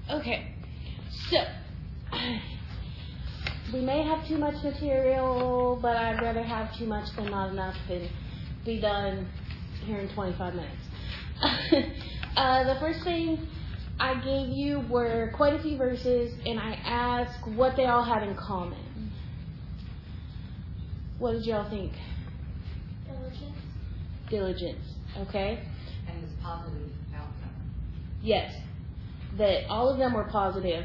Okay, so we may have too much material, but I'd rather have too much than not enough and be done here in 25 minutes. The first thing I gave you were quite a few verses, and I asked what they all had in common. What did y'all think? Diligence, okay? And it's positive outcome. Yes, that all of them were positive.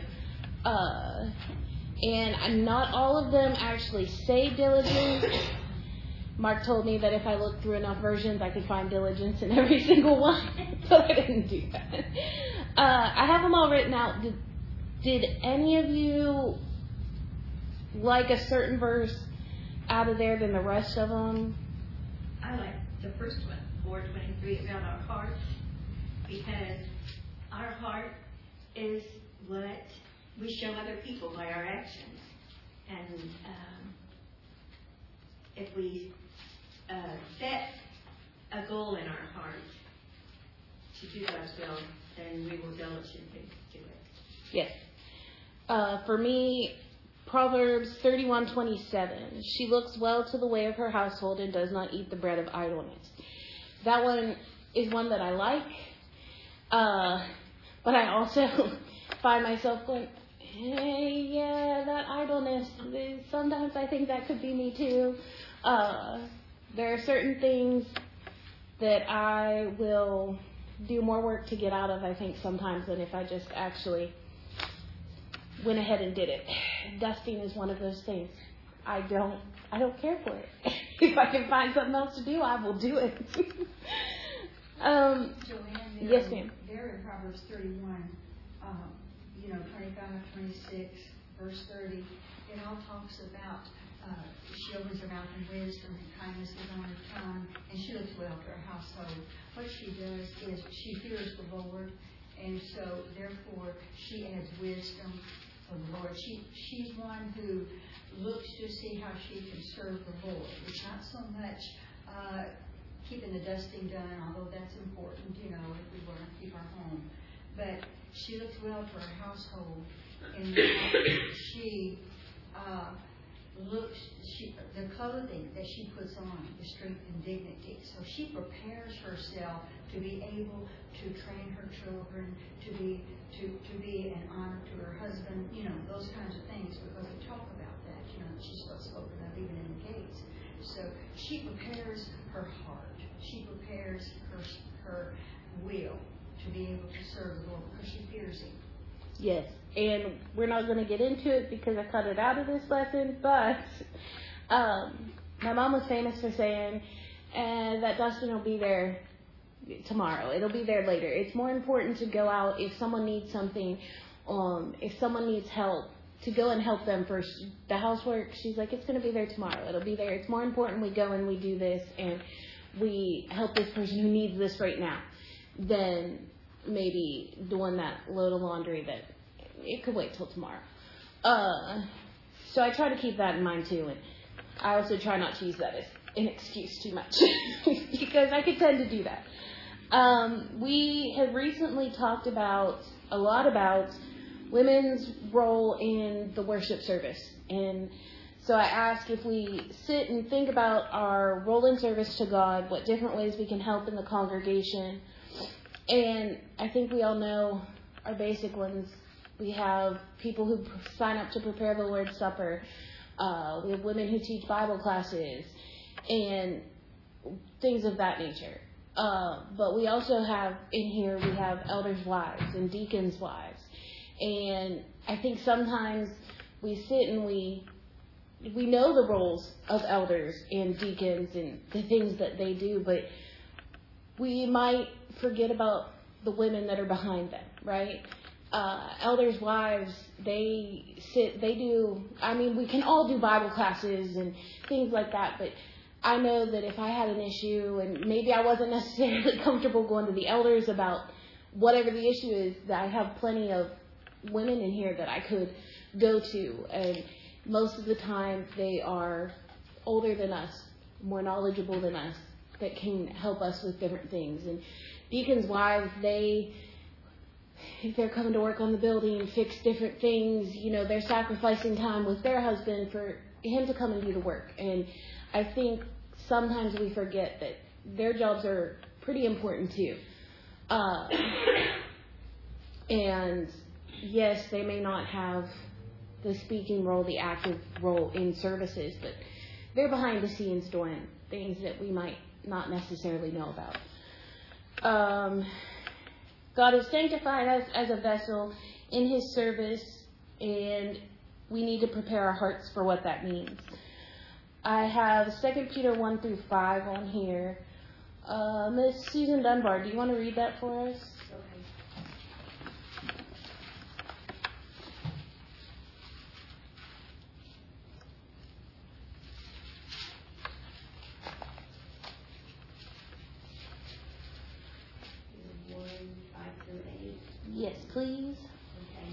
And not all of them actually say diligence. Mark told me that if I looked through enough versions, I could find diligence in every single one. So I didn't do that. I have them all written out. Did any of you like a certain verse out of there than the rest of them? I like the first one, 4:23, about our heart, because our heart is what we show other people by our actions. And if we set a goal in our heart to do God's will, then we will diligently do it. Yes. For me, Proverbs 31:27. She looks well to the way of her household and does not eat the bread of idleness. That one is one that I like. But I also find myself going, hey, yeah, that idleness. Sometimes I think that could be me too. There are certain things that I will do more work to get out of, I think, sometimes than if I just actually went ahead and did it. Dusting is one of those things. I don't care for it. If I can find something else to do, I will do it. Joanne, yes, ma'am. There in Proverbs 31, 25, 26, verse 30, it all talks about she opens her mouth in wisdom, and kindness is on her tongue, and she looks well to her household. What she does is she hears the Lord, and so therefore she adds wisdom of the Lord. She's one who looks to see how she can serve the Lord. It's not so much keeping the dusting done, although that's important, if we want to keep our home. But she looks well to her household, and she the clothing that she puts on is strength and dignity. So she prepares herself to be able to train her children, to be an honor to her husband, those kinds of things, because we talk about that, she's spoken of even in the gates. So she prepares her heart. She prepares her will to be able to serve the Lord because she fears Him. Yes, and we're not going to get into it because I cut it out of this lesson, but my mom was famous for saying that Dustin will be there tomorrow. It'll be there later. It's more important to go out if someone needs something, if someone needs help, to go and help them first. The housework, she's like, it's going to be there tomorrow. It'll be there. It's more important we go and we do this and we help this person who needs this right now than maybe doing that load of laundry that it could wait till tomorrow. So I try to keep that in mind too, and I also try not to use that as an excuse too much because I could tend to do that. We have recently talked a lot about women's role in the worship service, and so I asked if we sit and think about our role in service to God, what different ways we can help in the congregation. And I think we all know our basic ones. We have people who sign up to prepare the Lord's Supper. We have women who teach Bible classes and things of that nature. But we also have in here, we have elders' wives and deacons' wives. And I think sometimes we sit and we know the roles of elders and deacons and the things that they do, but we might forget about the women that are behind them, right? Elders' wives, we can all do Bible classes and things like that, but I know that if I had an issue and maybe I wasn't necessarily comfortable going to the elders about whatever the issue is, that I have plenty of women in here that I could go to, and most of the time they are older than us, more knowledgeable than us, that can help us with different things. And deacons' wives, if they're coming to work on the building and fix different things, they're sacrificing time with their husband for him to come and do the work. And I think sometimes we forget that their jobs are pretty important too. And yes, they may not have the speaking role, the active role in services, but they're behind the scenes doing things that we might not necessarily know about. God has sanctified us as a vessel in His service, and we need to prepare our hearts for what that means. I have 2 Peter 1 through 5 on here. Miss Susan Dunbar, do you want to read that for us? Yes, please. Okay.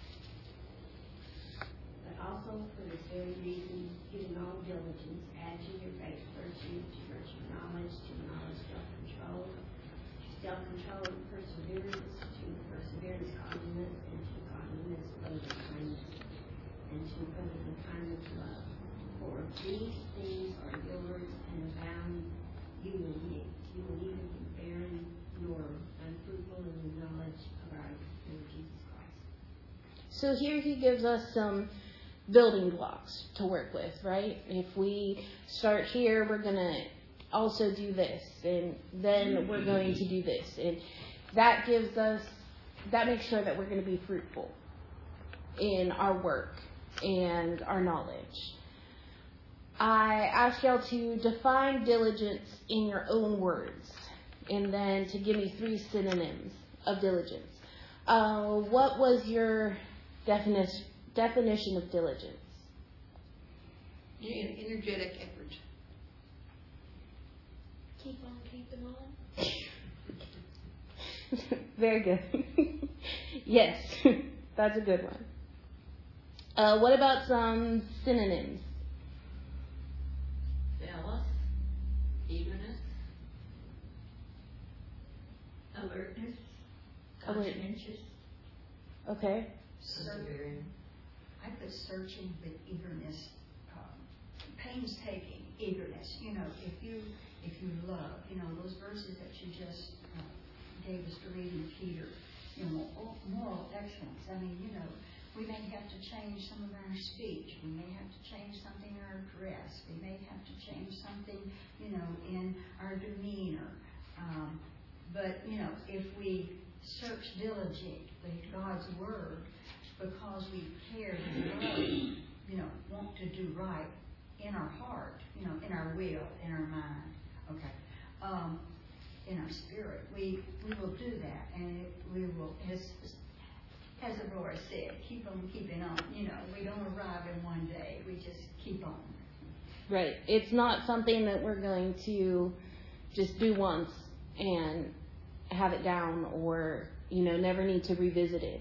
But also for this very reason, giving all diligence, add to your faith virtue, to virtue knowledge, to knowledge self-control, to self-control perseverance, to perseverance godliness, and to godliness brotherly kindness, and to brotherly kindness love. For if these things are yours and abound, you will neither be barren nor unfruitful in the knowledge of our Lord Jesus Christ. So here he gives us some building blocks to work with, right? If we start here, we're going to also do this, and then we're going to do this. And that makes sure that we're going to be fruitful in our work and our knowledge. I asked y'all to define diligence in your own words, and then to give me 3 synonyms of diligence. What was your definition of diligence? An energetic effort. Keep on keeping on. Very good. Yes, that's a good one. What about some synonyms? Zealous. Eagerness. Alertness. Alert. Conscientious. Okay. Persevering. I put searching with eagerness, painstaking eagerness. If you love, those verses that you just gave us to read in Peter, moral excellence. I mean, we may have to change some of our speech. We may have to change something in our dress. We may have to change something, in our demeanor. But if we search diligently God's Word, because we care and love, want to do right in our heart, in our will, in our mind, in our spirit, we will do that, and we will, as Aurora said, keep on keeping on. We don't arrive in one day; we just keep on. Right. It's not something that we're going to just do once and have it down, or never need to revisit it.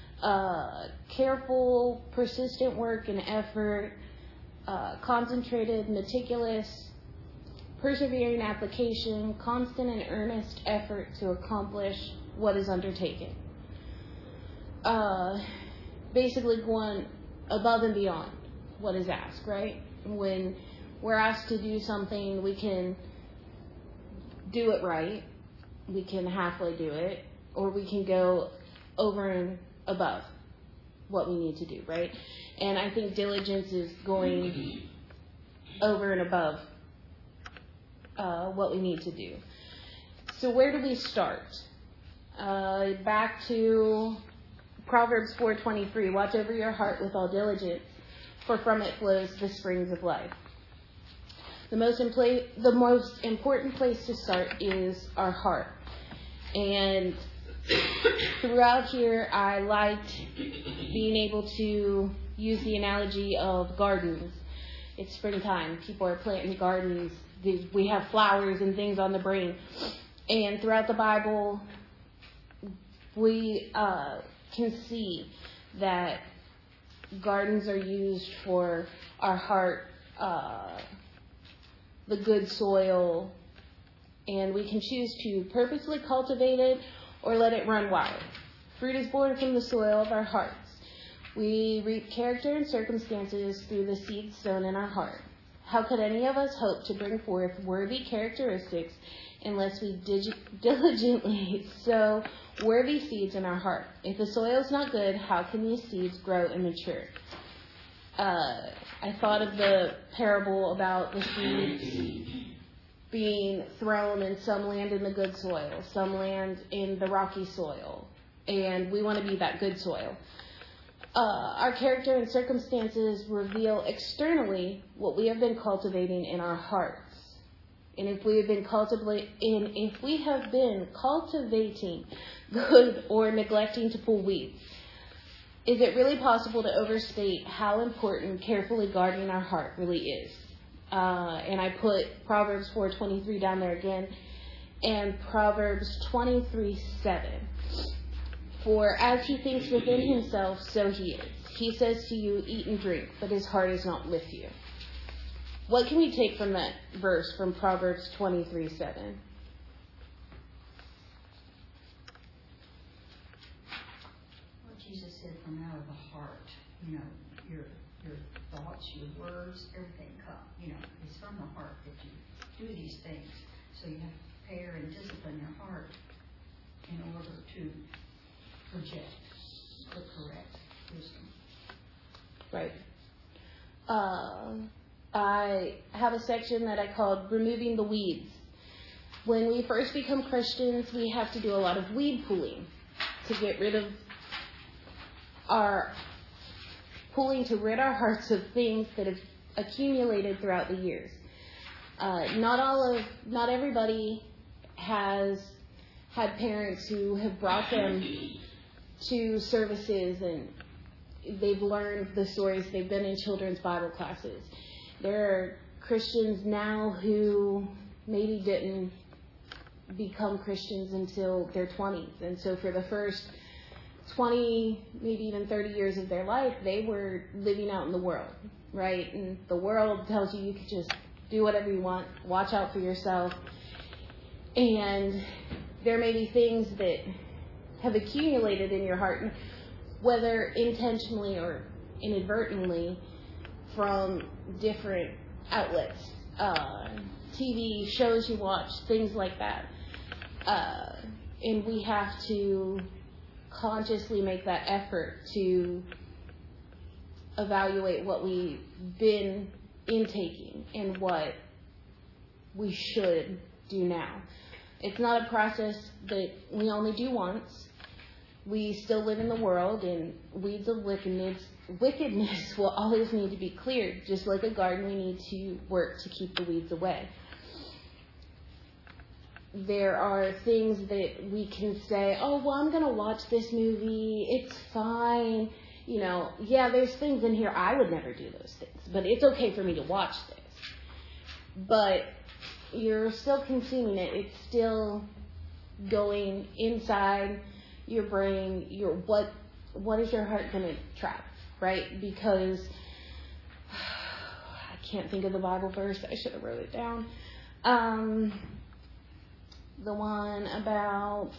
Careful, persistent work and effort, concentrated, meticulous, persevering application, constant and earnest effort to accomplish what is undertaken. Basically going above and beyond what is asked, right? When we're asked to do something, we can do it right, we can halfway do it, or we can go over and above what we need to do, right? And I think diligence is going over and above what we need to do. So where do we start? Back to Proverbs 4:23. Watch over your heart with all diligence, for from it flows the springs of life. The most important place to start is our heart. And throughout here, I liked being able to use the analogy of gardens. It's springtime. People are planting gardens. We have flowers and things on the brain. And throughout the Bible, we can see that gardens are used for our heart, the good soil, and we can choose to purposely cultivate it or let it run wild. Fruit is born from the soil of our hearts. We reap character and circumstances through the seed sown in our heart. How could any of us hope to bring forth worthy characteristics unless we diligently sow worthy seeds in our heart? If the soil is not good, how can these seeds grow and mature? I thought of the parable about the seeds being thrown, and some land in the good soil, some land in the rocky soil, and we want to be that good soil. Our character and circumstances reveal externally what we have been cultivating in our hearts. And if we have been cultivating good or neglecting to pull weeds, is it really possible to overstate how important carefully guarding our heart really is? And I put Proverbs 4:23 down there again, and Proverbs 23:7. For as he thinks within himself, so he is. He says to you, eat and drink, but his heart is not with you. What can we take from that verse from Proverbs 23:7? Well, Jesus said from out of the heart, your thoughts, your words, everything come. It's from the heart that you do these things. So you have to prepare and discipline your heart in order to project the correct wisdom. Right. I have a section that I called Removing the Weeds. When we first become Christians, we have to do a lot of weed pulling to get rid of to rid our hearts of things that have accumulated throughout the years. Not everybody has had parents who have brought them to services and they've learned the stories. They've been in children's Bible classes. There are Christians now who maybe didn't become Christians until their 20s. And so for the first 20, maybe even 30 years of their life, they were living out in the world, right? And the world tells you can just do whatever you want, watch out for yourself. And there may be things that have accumulated in your heart, whether intentionally or inadvertently, from different outlets, TV shows you watch, things like that. And we have to consciously make that effort to evaluate what we've been intaking and what we should do now. It's not a process that we only do once. We still live in the world, and weeds of wickedness will always need to be cleared. Just like a garden, we need to work to keep the weeds away. There are things that we can say, oh, well, I'm going to watch this movie. It's fine. There's things in here. I would never do those things, but it's okay for me to watch this. But you're still consuming it. It's still going inside your brain. What is your heart going to trap, right? Because I can't think of the Bible verse. I should have wrote it down. The one about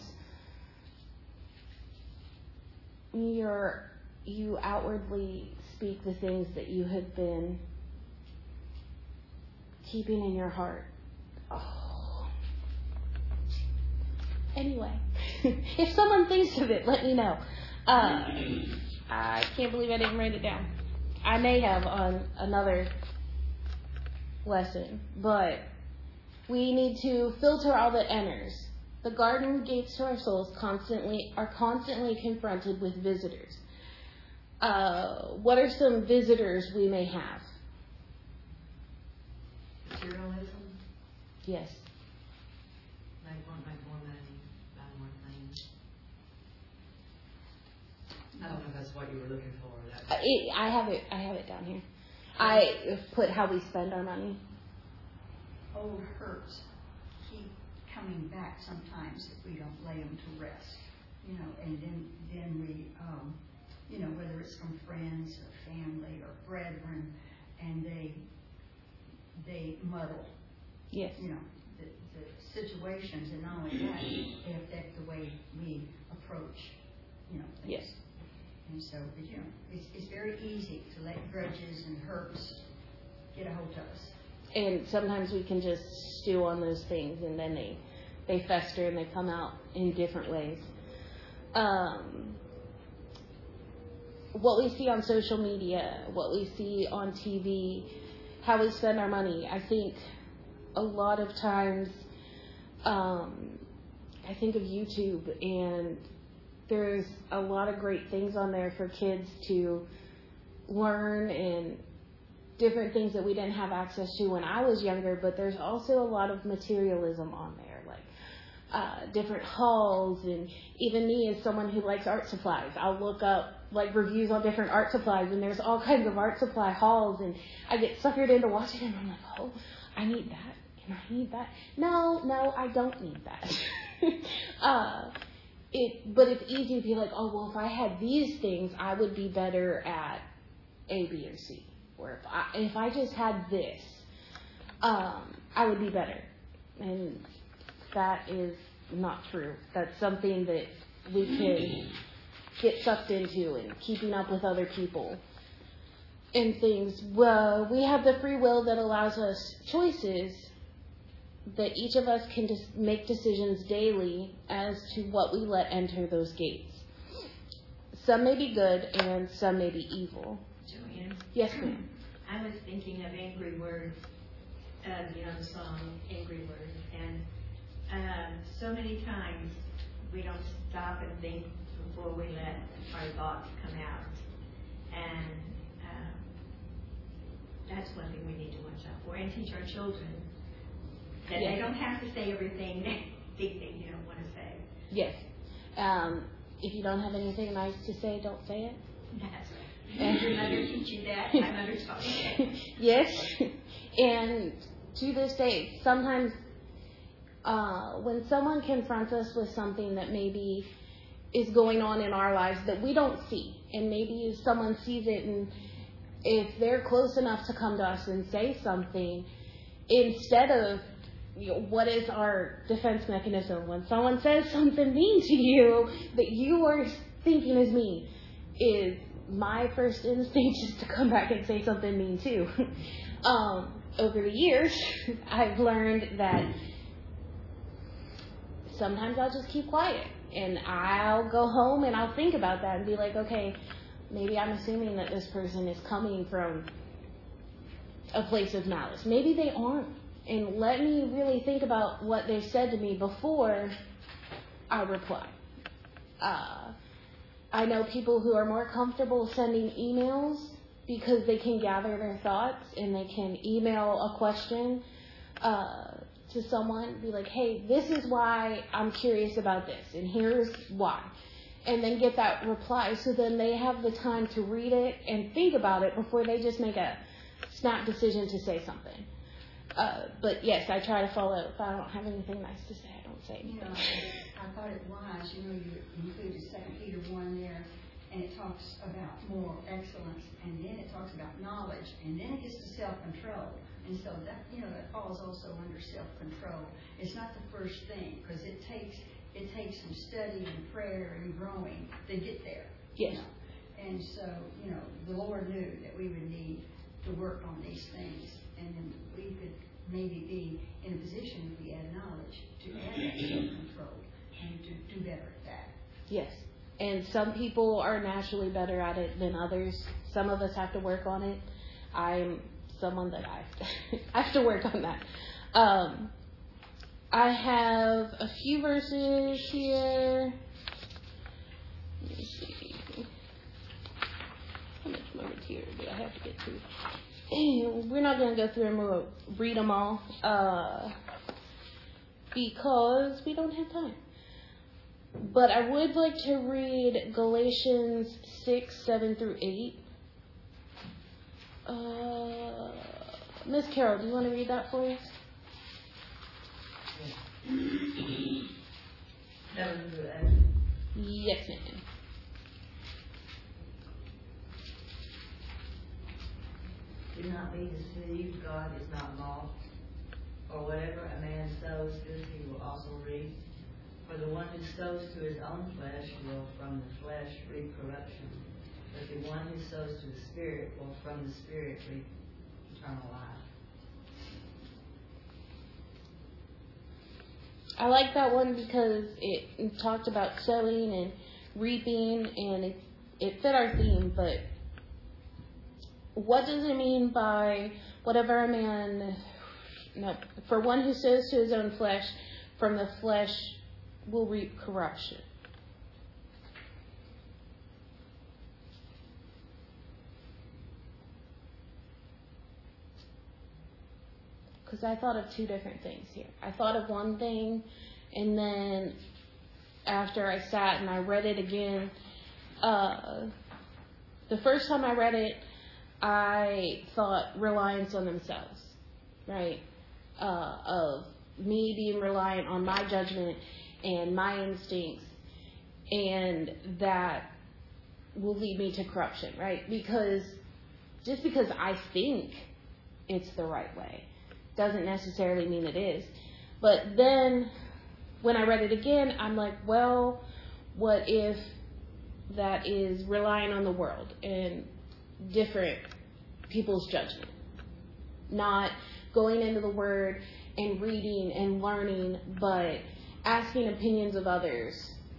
you outwardly speak the things that you have been keeping in your heart. Oh. Anyway, if someone thinks of it, let me know. I can't believe I didn't write it down. I may have on another lesson, but we need to filter all that enters. The garden gates to our souls are constantly confronted with visitors. What are some visitors we may have? Materialism. Yes. They want to make more money, buy more things. I don't know if that's what you were looking for. I have it down here. I put how we spend our money. Old hurts keep coming back sometimes if we don't lay them to rest, and then we, whether it's from friends or family or brethren, and they muddle, yes, the situations, and not only that, they affect the way we approach you know, things. Yes. And so, but, you know, it's very easy to let grudges and hurts get a hold of us. And sometimes we can just stew on those things, and then they fester and they come out in different ways. What we see on social media, what we see on TV, how we spend our money, I think a lot of times I think of YouTube, and there's a lot of great things on there for kids to learn and different things that we didn't have access to when I was younger, but there's also a lot of materialism on there, like different hauls, and even me as someone who likes art supplies, I'll look up like reviews on different art supplies, and there's all kinds of art supply hauls, and I get suckered into watching them, and I'm like, oh, I need that, and I need that. No, I don't need that. But it's easy to be like, oh, well, if I had these things, I would be better at A, B, or C. Or if I just had this, I would be better. And that is not true. That's something that we can get sucked into, and keeping up with other people and things. Well, we have the free will that allows us choices, that each of us can just make decisions daily as to what we let enter those gates. Some may be good and some may be evil. Joanne? Yes, ma'am. I was thinking of Angry Words, the song Angry Words, and so many times we don't stop and think before we let our thoughts come out. And that's one thing we need to watch out for, and teach our children that they don't have to say everything they think you don't want to say. Yes. If you don't have anything nice to say, don't say it. That's right. Did your mother teach you that? My mother taught me that. Yes. And to this day, sometimes when someone confronts us with something that maybe is going on in our lives that we don't see, and maybe someone sees it, and if they're close enough to come to us and say something, instead of, what is our defense mechanism when someone says something mean to you that you are thinking is mean, is my first instinct is to come back and say something mean too. Over the years, I've learned that sometimes I'll just keep quiet, and I'll go home and I'll think about that and be like, okay, maybe I'm assuming that this person is coming from a place of malice. Maybe they aren't. And let me really think about what they've said to me before I reply. I know people who are more comfortable sending emails because they can gather their thoughts, and they can email a question to someone, be like, hey, this is why I'm curious about this, and here's why. And then get that reply, so then they have the time to read it and think about it before they just make a snap decision to say something. But yes, I try to follow. If I don't have anything nice to say, I don't say anything. I thought it wise, you included 2 Peter 1 there, and it talks about moral excellence, and then it talks about knowledge, and then it gets to self-control. And so that, that falls also under self-control. It's not the first thing, because it takes some study and prayer and growing to get there. Yes. And so, the Lord knew that we would need to work on these things, and then we could maybe be in a position, if we add knowledge, to add that self-control and to do better at that. Yes. And some people are naturally better at it than others. Some of us have to work on it. I'm someone that I have to work on that. I have a few verses here. Let me see. How much more material do I have to get through? We're not going to go through and read them all because we don't have time. But I would like to read Galatians 6, 7 through 8. Miss Carol, do you want to read that for us? 7 through 8. Yes, ma'am. Do not be deceived, God is not mocked. For whatever a man sows, this he will also reap. For the The one who sows to his own flesh will from the flesh reap corruption, but the one who sows to the Spirit will from the Spirit reap eternal life. I like that one because it talked about sowing and reaping, and it fit our theme. But what does it mean by whatever a man? No, for one who sows to his own flesh, from the flesh will reap corruption. Because I thought of two different things here. I thought of one thing, and then after I sat and I read it again, the first time I read it, I thought reliance on themselves, right? Of me being reliant on my judgment and my instincts, and that will lead me to corruption, right? Because just because I think it's the right way doesn't necessarily mean it is. But then when I read it again, I'm like, well, what if that is relying on the world and different people's judgment? Not going into the Word and reading and learning, but asking opinions of others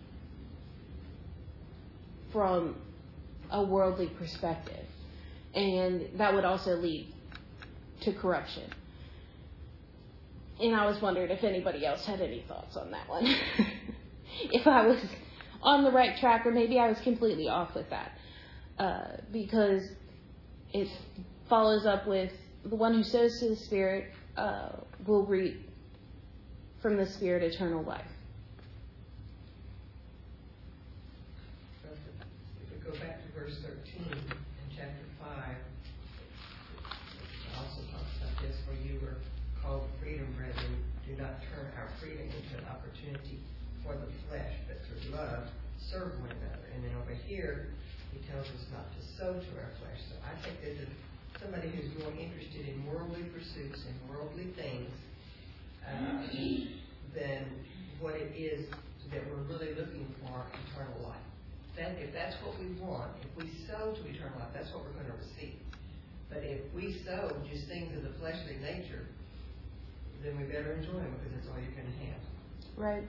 from a worldly perspective. And that would also lead to corruption. And I was wondering if anybody else had any thoughts on that one. If I was on the right track, or maybe I was completely off with that. Because it follows up with the one who sows to the Spirit will reap from the Spirit eternal life. If we go back to verse 13 in chapter 5, it also talks about this, for you were called freedom, brethren. Do not turn our freedom into an opportunity for the flesh, but through love serve one another. And then over here, he tells us not to sow to our flesh. So I think this is somebody who's more interested in worldly pursuits and worldly things than what it is that we're really looking for, eternal life. If that's what we want, if we sow to eternal life, that's what we're going to receive. But if we sow just things of the fleshly nature, then we better enjoy them, because that's all you're going to have. Right.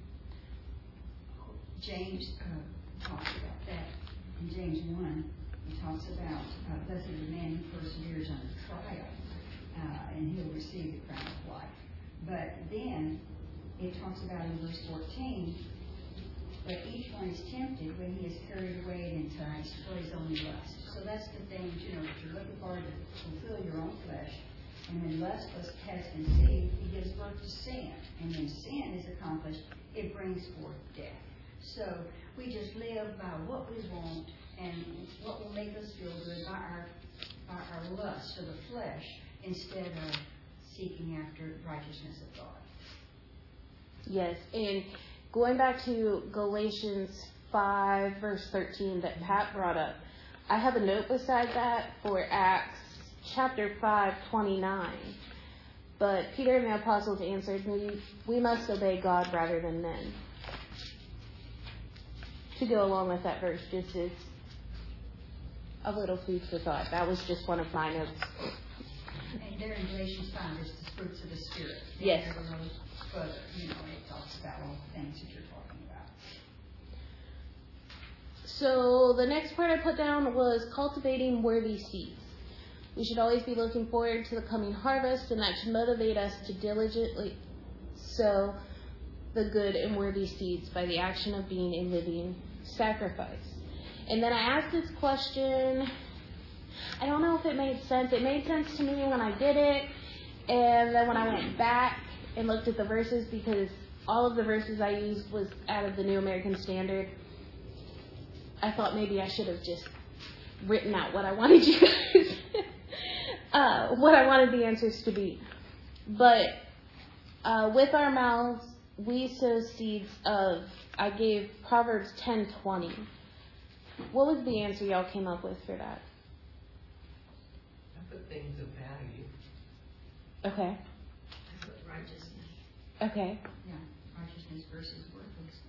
James talks about that. In James 1, he talks about blessed is the man who perseveres under trial, and he'll receive the crown of life. But then it talks about in verse 14, but each one is tempted when he is carried away and enticed for his own lust. So that's the thing, if you're looking for to fulfill your own flesh. And when lust was cast conceived, he gives birth to sin. And when sin is accomplished, it brings forth death. So we just live by what we want and what will make us feel good by our lust of the flesh, instead of seeking after righteousness of God. Yes, and going back to Galatians 5, verse 13 that Pat brought up, I have a note beside that for Acts chapter 5, 29. But Peter and the apostles answered, we must obey God rather than men. To go along with that verse, just as a little food for thought. That was just one of my notes. And there in Galatians 5, there's the fruits of the Spirit. Yes. Further, it talks about all the things that you're talking about. So the next part I put down was cultivating worthy seeds. We should always be looking forward to the coming harvest, and that should motivate us to diligently sow the good and worthy seeds by the action of being a living sacrifice. And then I asked this question, I don't know if it made sense. It made sense to me when I did it, and then when I went back and looked at the verses, because all of the verses I used was out of the New American Standard, I thought maybe I should have just written out what I wanted you guys, what I wanted the answers to be. But with our mouths, we sow seeds of, I gave Proverbs 10:20. What was the answer y'all came up with for that? I put things of value. Okay. I put righteousness. Okay. Yeah, righteousness versus worthless.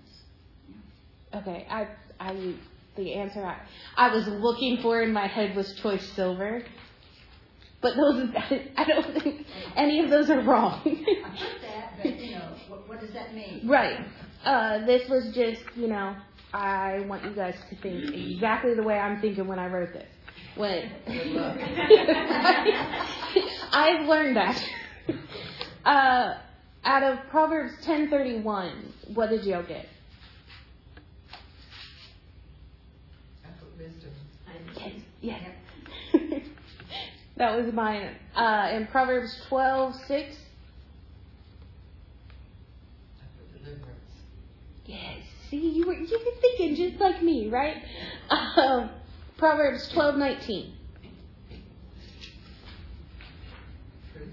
Okay, the answer I was looking for in my head was choice silver. But those, I don't think any of those are wrong. I heard that, but, what does that mean? Right. This was just, I want you guys to think exactly the way I'm thinking when I wrote this. I've learned that. Out of Proverbs 10:31, what did y'all get? I put wisdom. Yes. That was mine. In Proverbs 12:6. I put deliverance. Yes. See, you were thinking just like me, right? Proverbs 12:19. Truth.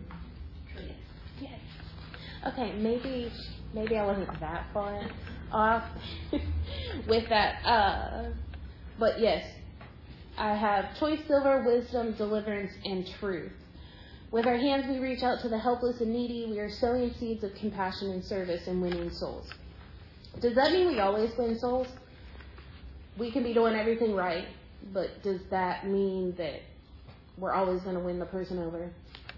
Yes. Okay, maybe I wasn't that far off with that. But yes, I have choice silver, wisdom, deliverance, and truth. With our hands, we reach out to the helpless and needy. We are sowing seeds of compassion and service and winning souls. Does that mean we always win souls? We can be doing everything right, but does that mean that we're always going to win the person over?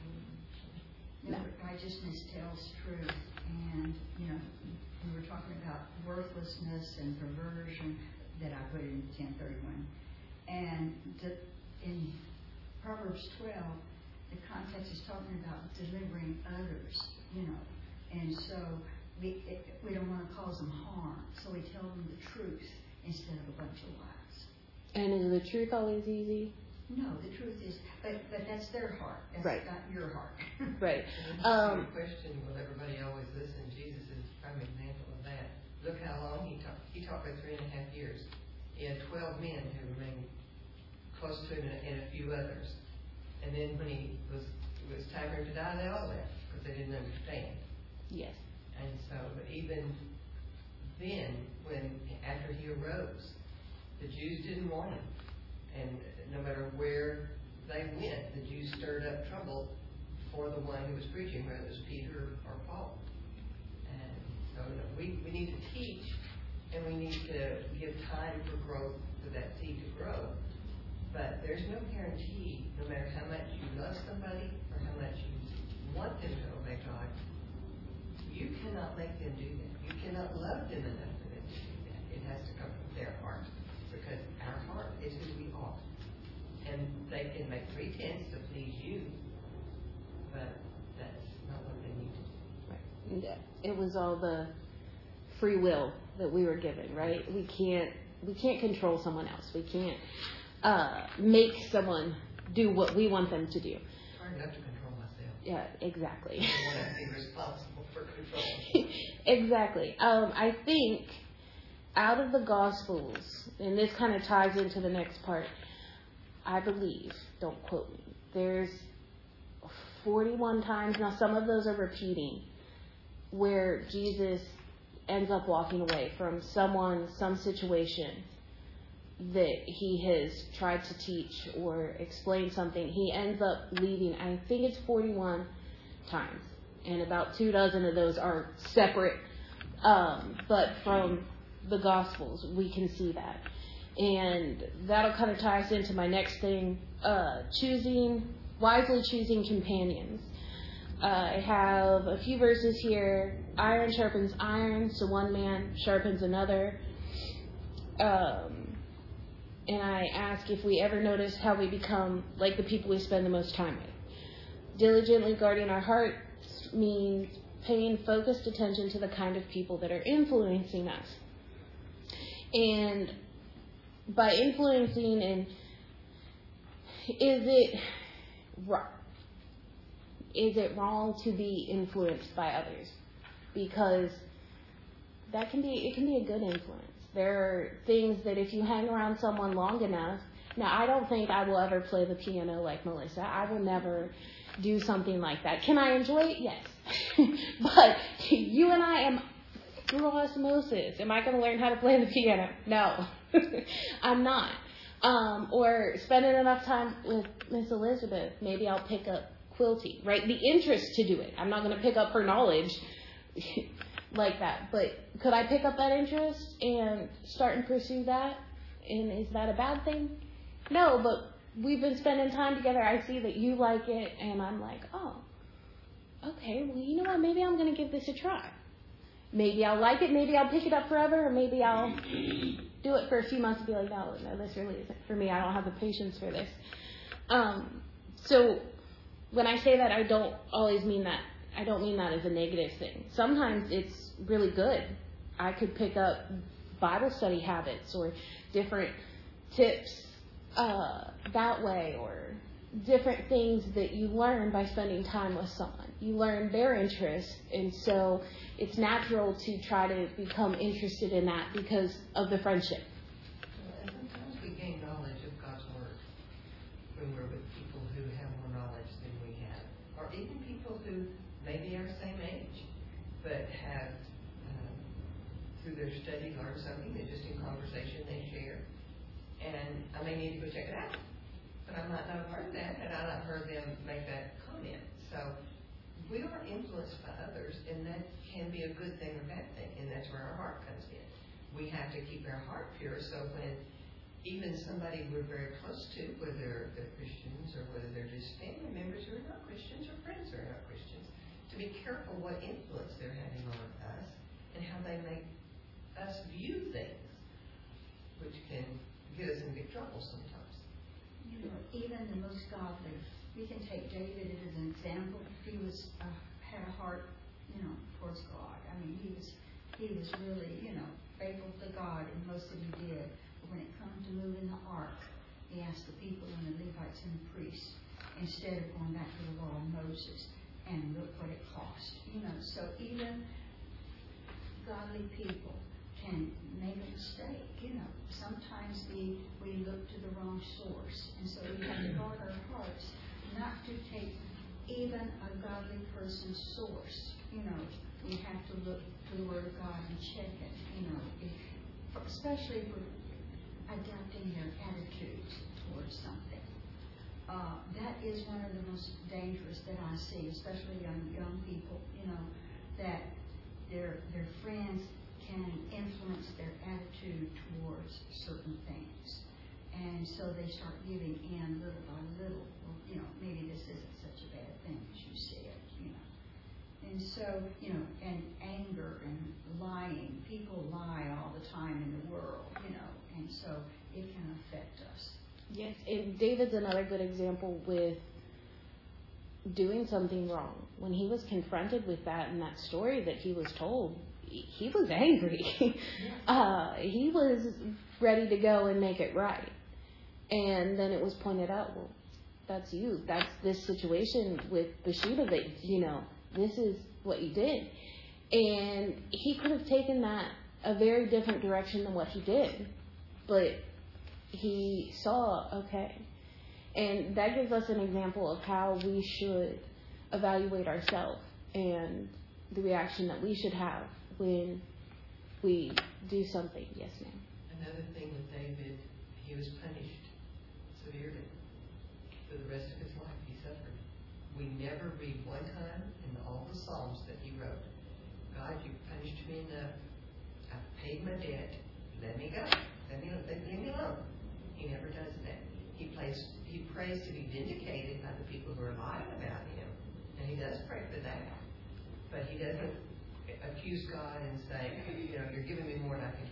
No. Righteousness tells truth, and we were talking about worthlessness and perversion that I put in 10:31, and in Proverbs 12, the context is talking about delivering others, and so we don't want to cause them harm, so we tell them the truth instead of a bunch of lies. And is the truth always easy? No, the truth is, but that's their heart. That's right. Not your heart. Right. Your question, will everybody always listen? Jesus is a prime example of that. Look how long he taught. He taught for 3.5 years. He had 12 men who remained close to him and a few others. And then when it was time for him to die, they all left because they didn't understand. Yes. And so, but even then, after he arose, the Jews didn't want him. And no matter where they went, the Jews stirred up trouble for the one who was preaching, whether it was Peter or Paul. And so we need to teach, and we need to give time for growth, for that seed to grow. But there's no guarantee, no matter how much you love somebody or how much you want them to obey God, you cannot make them do that. You cannot love them enough for them to do that. It has to come from their heart, because our heart is who we are. And they can make pretense to please you, but that's not what they need to do. Right. It was all the free will that we were given, right? We can't control someone else. We can't make someone do what we want them to do. It's hard enough to control myself. Yeah, exactly. I want to be responsible for control. Exactly. I think out of the Gospels, and this kind of ties into the next part, I believe, don't quote me, there's 41 times, now some of those are repeating, where Jesus ends up walking away from some situation that he has tried to teach or explain something. He ends up leaving, I think it's 41 times, and about 24 of those are separate, but from the Gospels we can see that. And that'll kind of tie us into my next thing, wisely choosing companions. I have a few verses here. Iron sharpens iron, so one man sharpens another. And I ask if we ever notice how we become like the people we spend the most time with. Diligently guarding our hearts means paying focused attention to the kind of people that are influencing us. And by influencing, and is it wrong to be influenced by others? Because it can be a good influence. There are things that if you hang around someone long enough, now I don't think I will ever play the piano like Melissa. I will never do something like that. Can I enjoy it? Yes. But you and I am through osmosis. Am I going to learn how to play the piano? No. I'm not. Or spending enough time with Miss Elizabeth, maybe I'll pick up quilting, right? The interest to do it. I'm not going to pick up her knowledge. like that. But could I pick up that interest and start and pursue that? And is that a bad thing? No, but we've been spending time together. I see that you like it, and I'm like, oh, okay, well, you know what? Maybe I'm going to give this a try. Maybe I'll like it. Maybe I'll pick it up forever, or maybe I'll do it for a few months and be like, no, this really isn't for me. I don't have the patience for this. So when I say that, I don't always mean that. I don't mean that as a negative thing. Sometimes it's really good. I could pick up Bible study habits or different tips that way, or different things that you learn by spending time with someone. You learn their interests, and so it's natural to try to become interested in that because of the friendship. And sometimes we gain knowledge of God's Word when we're with people who have more knowledge than we have, or even people who may be our same age, but have, through their study, learned something that just in conversation they share. And I may need to go check it out, but I might not have heard that, and I not heard them make that comment. So we are influenced by others, and that can be a good thing or bad thing, and that's where our heart comes in. We have to keep our heart pure, so when even somebody we're very close to, whether they're Christians or whether they're just family members who are not Christians or friends who are not Christians, to be careful what influence they're having on us and how they make us view things, which can get us in big trouble sometimes. You know, even the most godly, we can take David as an example. He was had a heart, towards God. I mean, he was really, faithful to God in most of what he did. But when it comes to moving the ark, he asked the people and the Levites and the priests, instead of going back to the law of Moses, and look what it cost. So even godly people can make a mistake. Sometimes we look to the wrong source, and so we have to guard our hearts not to take even a godly person's source. We have to look to the Word of God and check it. Especially if we're adapting their attitudes towards something. That is one of the most dangerous that I see, especially young people. That their friends can influence their attitude towards certain things. And so they start giving in little by little. Well, maybe this isn't such a bad thing as you said, And so, and anger and lying. People lie all the time in the world, and so it can affect us. Yes, and David's another good example with doing something wrong. When he was confronted with that in that story that he was told, he was angry. He was ready to go and make it right. And then it was pointed out, well, that's you. That's this situation with Bathsheba that, this is what you did. And he could have taken that a very different direction than what he did. But he saw, okay. And that gives us an example of how we should evaluate ourselves and the reaction that we should have when we do something. Yes, ma'am. Another thing with David, he was punished severely for the rest of his life. He suffered. We never read one time in all the Psalms that he wrote, God, you punished me enough. I've paid my debt. Let me go. Leave me alone. He never does that. He prays to be vindicated by the people who are lying about him. And he does pray for that. But he doesn't accuse God and say, you're giving me more than I can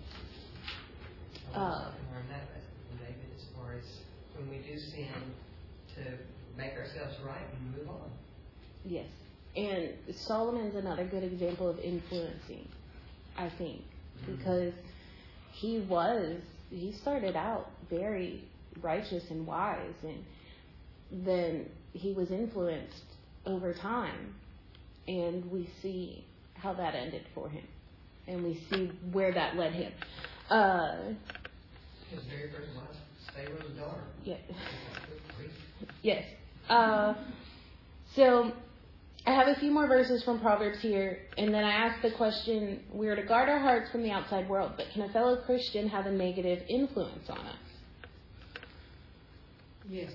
handle. I learned that lesson from David as far as when we do sin, to make ourselves right and move on. Yes. And Solomon's another good example of influencing, I think, because he started out very righteous and wise, and then he was influenced over time, and we see how that ended for him, and we see where that led him. His very first wife, Pharaoh's daughter. Yeah. Yes. So I have a few more verses from Proverbs here, and then I ask the question, we are to guard our hearts from the outside world, but can a fellow Christian have a negative influence on us? Yes.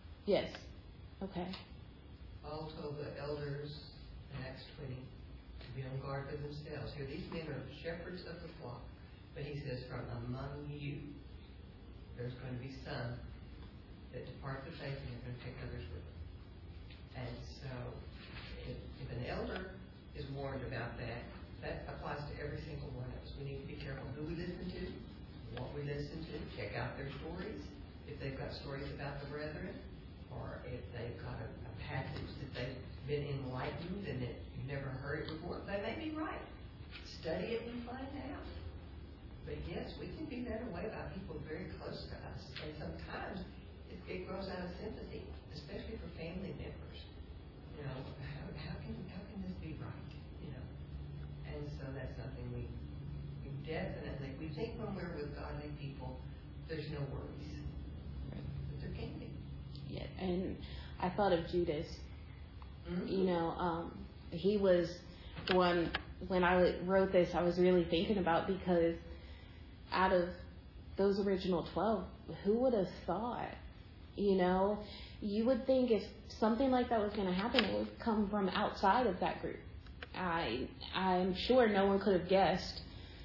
Yes. Okay. Paul told the elders in Acts 20, be on guard for themselves. Here, these men are shepherds of the flock. But he says, from among you, there's going to be some that depart the faith and they're going to take others with them. And so, if an elder is warned about that, that applies to every single one of us. We need to be careful who we listen to, what we listen to, check out their stories. If they've got stories about the brethren, or if they've got a passage that they've been enlightened and that you've never heard it before, they may be right. Study it and find out. But yes, we can be led away by people very close to us, and sometimes it grows out of sympathy, especially for family members. You know, how can this be right? You know, and so that's something we definitely, we think when we're with godly people, there's no worries, but there can be. Yeah, and I thought of Judas. Mm-hmm. You know, he was the one, when I wrote this, I was really thinking about, because out of those original 12, who would have thought? You know, you would think if something like that was going to happen, it would come from outside of that group. I'm sure no one could have guessed,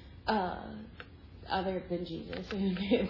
other than Jesus, who knew,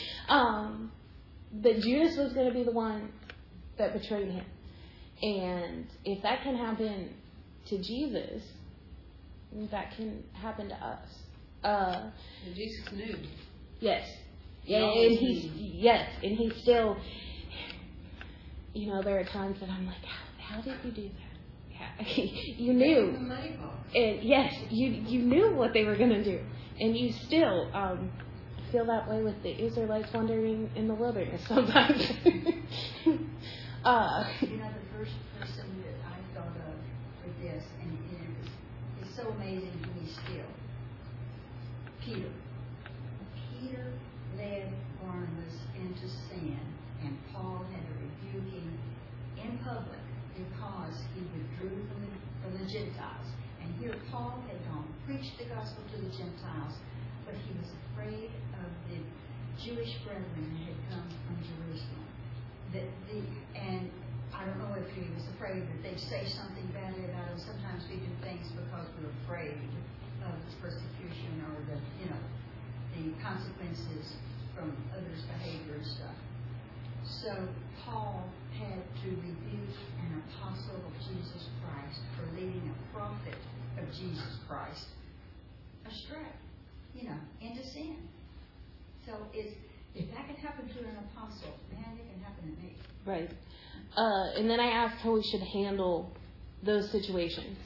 that Judas was going to be the one that betrayed him. And if that can happen to Jesus, that can happen to us. And Jesus knew. Yes. Yeah, and he's still, you know, there are times that I'm like, how did you do that? You knew. And yes, you knew what they were going to do. And you still feel that way with the Israelites wandering in the wilderness sometimes. You know, the first person that I thought of for this, and it's so amazing to me still, Peter. Peter led Barnabas into sin, and Paul had to rebuke him in public because he withdrew from the Gentiles. And here Paul had gone, preached the gospel to the Gentiles, but he was afraid of the Jewish brethren that had come from Jerusalem. And I don't know if he was afraid that they'd say something badly about him. Sometimes we do things because we're afraid of persecution or the consequences from others' behavior and stuff. So Paul had to rebuke an apostle of Jesus Christ for leading a prophet of Jesus Christ astray, into sin. So if that can happen to an apostle, man, it can happen to me. Right. And then I asked how we should handle those situations.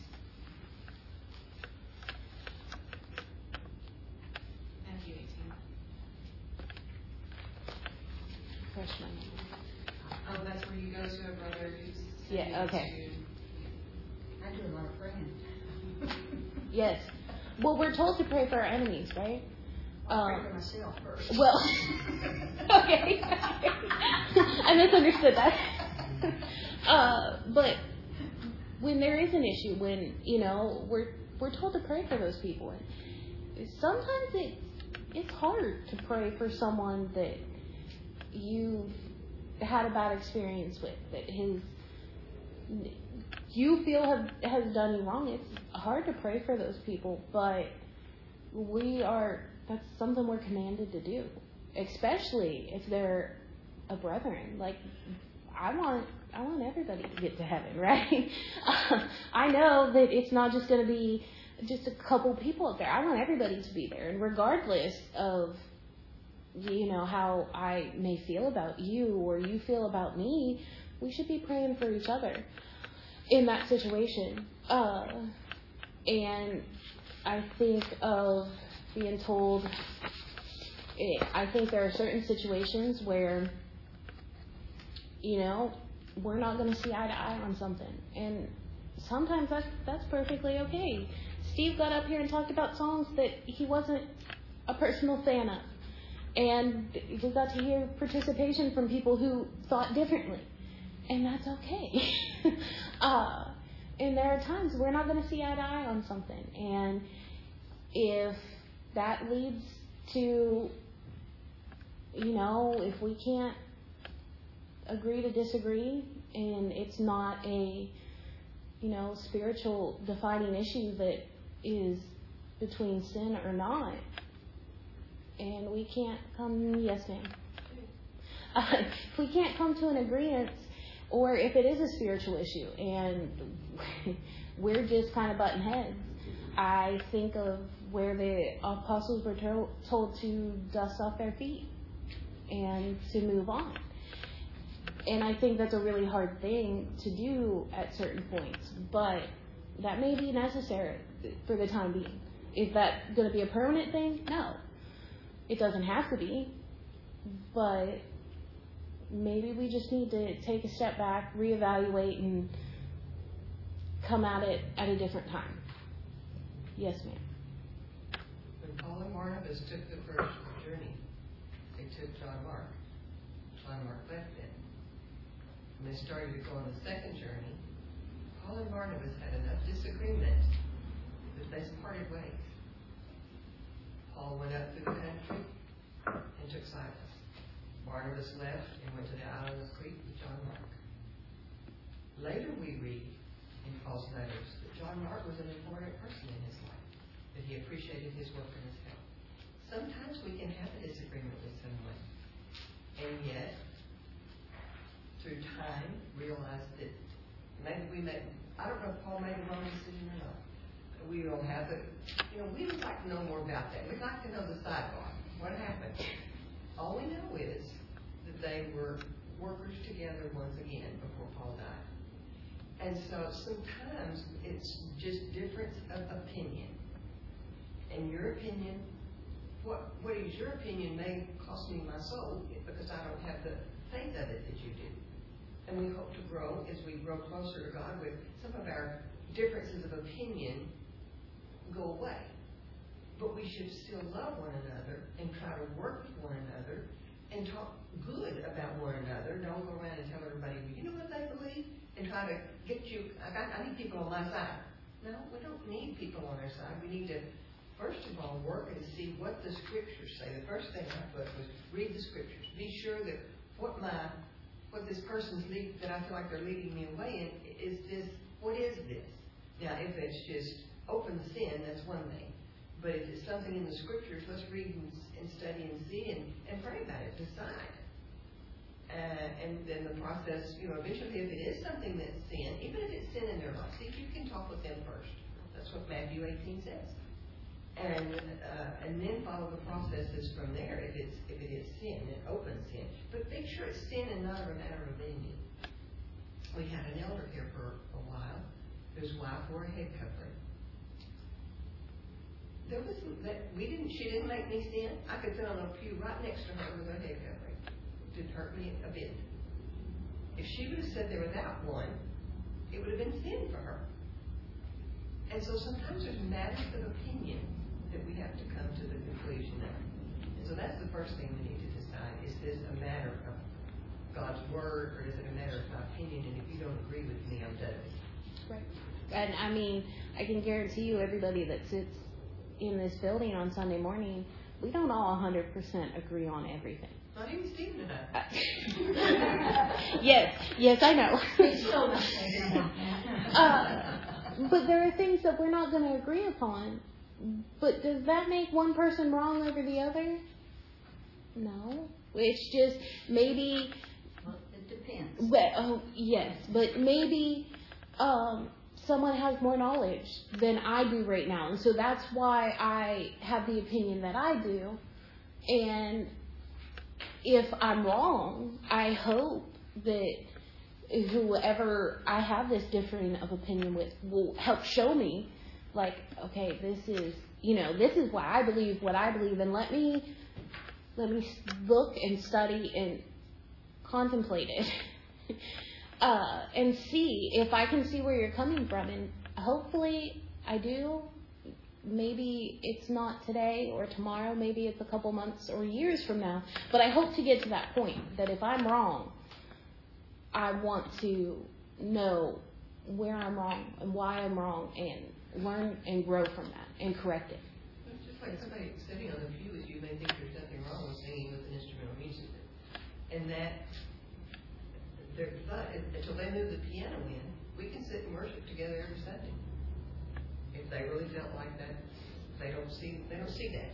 Matthew 18. Freshman. Oh, that's where you go to a brother who's Yeah, okay. I do a lot of praying. Yes. Well, we're told to pray for our enemies, right? I'll pray for myself first. Well, okay. I misunderstood that. But when there is an issue, when, we're told to pray for those people. And sometimes it's hard to pray for someone that you've had a bad experience with, that you feel has done you wrong. It's hard to pray for those people, but that's something we're commanded to do, especially if they're a brethren. Like, I want everybody to get to heaven, right? I know that it's not just going to be just a couple people up there. I want everybody to be there, and regardless of how I may feel about you or you feel about me, we should be praying for each other in that situation. And I think of being told, I think there are certain situations where, we're not going to see eye to eye on something. And sometimes that's perfectly okay. Steve got up here and talked about songs that he wasn't a personal fan of. And we got to hear participation from people who thought differently. And that's okay. And there are times we're not going to see eye to eye on something. And if that leads to, if we can't agree to disagree, and it's not a spiritual defining issue that is between sin or not. And we can't come, yes ma'am. If we can't come to an agreement, or if it is a spiritual issue and we're just kind of butting heads, I think of where the apostles were told to dust off their feet and to move on. And I think that's a really hard thing to do at certain points, but that may be necessary for the time being. Is that going to be a permanent thing? No. It doesn't have to be, but maybe we just need to take a step back, reevaluate, and come at it at a different time. Yes, ma'am. When Paul and Barnabas took the first journey, they took John Mark. John Mark left them. When they started to go on the second journey, Paul and Barnabas had enough disagreement that they parted ways. Paul went up through the country and took Silas. Barnabas left and went to the island of Crete with John Mark. Later we read in Paul's letters that John Mark was an important person in his life, that he appreciated his work and his help. Sometimes we can have a disagreement with someone, and yet, through time, realize that maybe I don't know if Paul made a wrong decision or not. We don't have it. We would like to know more about that. We'd like to know the sidebar. What happened? All we know is that they were workers together once again before Paul died. And so sometimes it's just difference of opinion. And your opinion, what is your opinion may cost me my soul because I don't have the faith of it that you do. And we hope to grow as we grow closer to God with some of our differences of opinion go away. But we should still love one another and try to work with one another and talk good about one another. Don't go around and tell everybody, well, you know what they believe? And try to get you, I need people on my side. No, we don't need people on our side. We need to, first of all, work and see what the Scriptures say. The first thing I put was read the Scriptures. Be sure that what this person's that I feel like they're leading me away in is this, what is this? Now, if it's just open sin, that's one thing. But if it's something in the Scriptures, let's read and study and see and pray about it, decide. And then the process, eventually if it is something that's sin, even if it's sin in their life, see if you can talk with them first. That's what Matthew 18 says. And then follow the processes from there if it is sin, an open sin. But make sure it's sin and not a matter of opinion. We had an elder here for a while whose wife wore a head covering. She didn't make me sin. I could sit on a pew right next to her with a head covering. It didn't hurt me a bit. If she would have sat there without one, it would have been sin for her. And so sometimes there's matters of opinion that we have to come to the conclusion of. And so that's the first thing we need to decide. Is this a matter of God's Word or is it a matter of my opinion? And if you don't agree with me, I'm done. Right. And I can guarantee you everybody that sits in this building on Sunday morning, we don't all 100% agree on everything. Not even Stephen and I. Yes, I know. It's still not but there are things that we're not going to agree upon. But does that make one person wrong over the other? No. It's just maybe. Well, it depends. But maybe someone has more knowledge than I do right now. And so that's why I have the opinion that I do. And if I'm wrong, I hope that whoever I have this differing of opinion with will help show me, like, okay, this is why I believe what I believe, and let me look and study and contemplate it. And see if I can see where you're coming from. And hopefully I do. Maybe it's not today or tomorrow. Maybe it's a couple months or years from now. But I hope to get to that point that if I'm wrong, I want to know where I'm wrong and why I'm wrong and learn and grow from that and correct it. It's just like somebody sitting on the pew with you may think there's nothing wrong with singing with an instrumental music. And that, but until they move the piano in, we can sit and worship together every Sunday. If they really felt like that, they don't see that.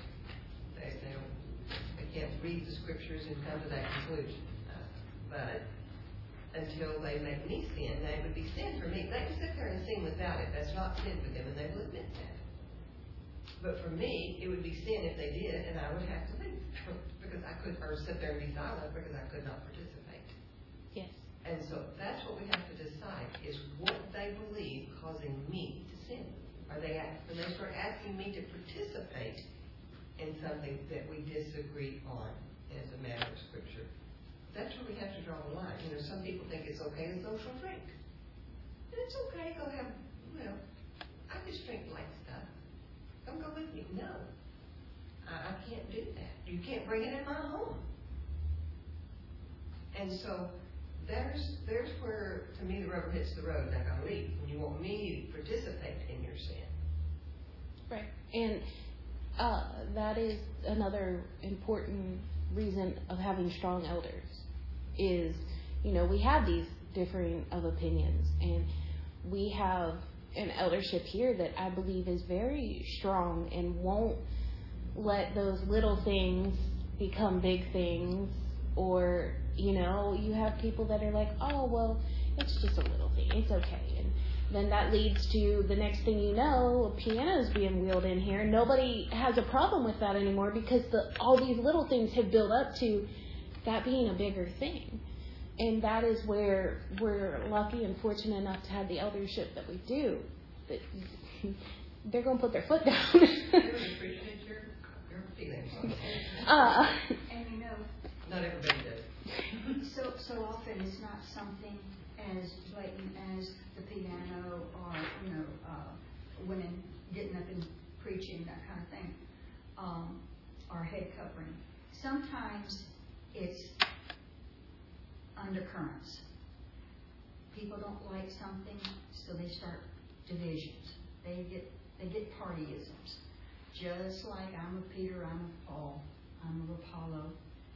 They can't read the scriptures and come to that conclusion. But until they make me sin, that would be sin for me. They can sit there and sing without it. That's not sin for them, and they will admit that. But for me, it would be sin if they did, and I would have to leave because I could, or sit there and be silent because I could not participate. Yes. And so that's what we have to decide: is what they believe causing me to sin. Are they when they start asking me to participate in something that we disagree on as a matter of scripture? That's where we have to draw the line. You know, some people think it's okay to social drink. And it's okay, go have, I just drink light stuff. Don't go with me. No. I can't do that. You can't bring it in my home. And so there's where, to me, the rubber hits the road, and I gotta leave. When you want me to participate in your sin. Right. And that is another important reason of having strong elders is, we have these differing of opinions, and we have an eldership here that I believe is very strong and won't let those little things become big things. Or, you have people that are like, oh, well, it's just a little thing. It's okay. And then that leads to the next thing you know, a piano is being wheeled in here. Nobody has a problem with that anymore because all these little things have built up to that being a bigger thing. And that is where we're lucky and fortunate enough to have the eldership that we do. But they're going to put their foot down. You really appreciate your feelings on it. And Not everybody does. so often it's not something as blatant as the piano or, women getting up and preaching, that kind of thing, or head covering. Sometimes it's undercurrents. People don't like something, so they start divisions. They get partyisms. Just like I'm a Peter, I'm a Paul, I'm a Apollo.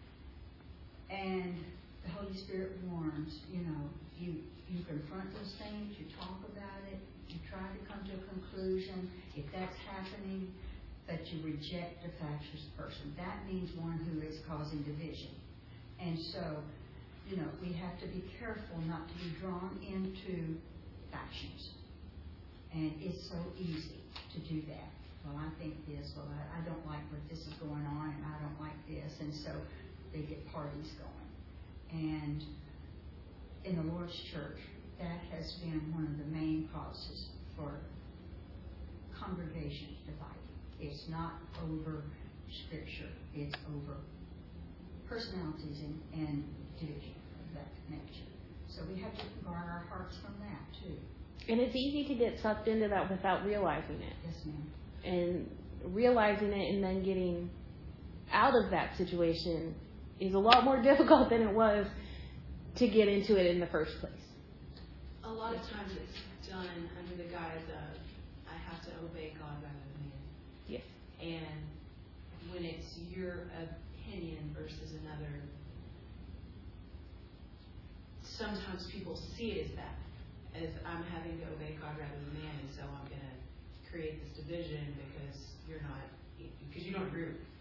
And the Holy Spirit warns, you confront those things, you talk about it, you try to come to a conclusion. If that's happening, that you reject the factious person. That means one who is causing division. And so, we have to be careful not to be drawn into factions. And it's so easy to do that. Well, I think this. Well, I don't like what this is going on, and I don't like this. And so they get parties going. And in the Lord's church, that has been one of the main causes for congregation dividing. It's not over Scripture. It's over personalities and division of that nature. So we have to guard our hearts from that, too. And it's easy to get sucked into that without realizing it. Yes, ma'am. And realizing it and then getting out of that situation is a lot more difficult than it was to get into it in the first place. A lot of times it's done under the guise of, I have to obey God rather than man. Yes. And when it's your opinion versus another, sometimes people see it as that, as I'm having to obey God rather than man, and so I'm going to create this division because you don't agree with me.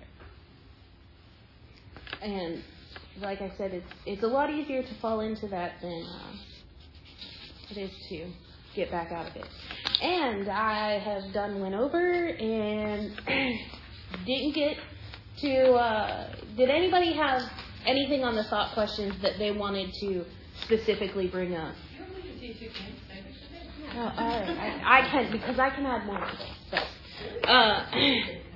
And like I said, it's a lot easier to fall into that than it is to get back out of it. And I have done went over and didn't get to. Did anybody have anything on the thought questions that they wanted to specifically bring up? Oh, all right. I can, because I can add more to this. So,